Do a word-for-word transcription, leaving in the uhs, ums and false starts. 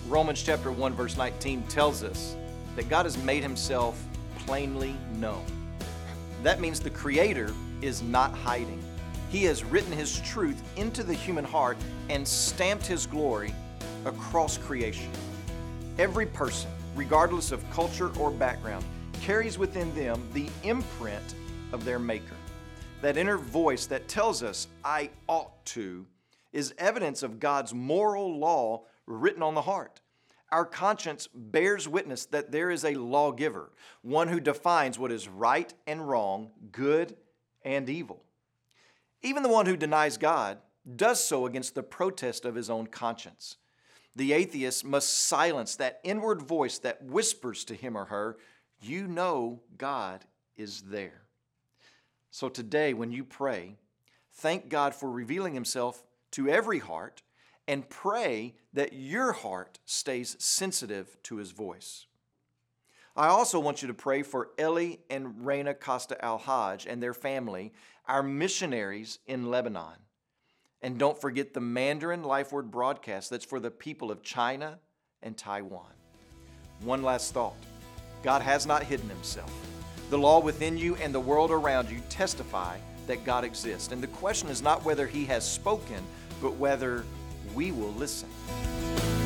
Romans chapter one verse nineteen tells us that God has made himself plainly known. That means the Creator is not hiding. He has written his truth into the human heart and stamped his glory across creation. Every person, regardless of culture or background, carries within them the imprint of their Maker. That inner voice that tells us, "I ought to," is evidence of God's moral law written on the heart. Our conscience bears witness that there is a lawgiver, one who defines what is right and wrong, good and evil. Even the one who denies God does so against the protest of his own conscience. The atheist must silence that inward voice that whispers to him or her, "You know God is there." So today, when you pray, thank God for revealing himself to every heart and pray that your heart stays sensitive to his voice. I also want you to pray for Eli and Reina Costa Al-Hajj and their family, our missionaries in Lebanon. And don't forget the Mandarin Life Word broadcast that's for the people of China and Taiwan. One last thought. God has not hidden himself. The law within you and the world around you testify that God exists. And the question is not whether he has spoken, but whether we will listen.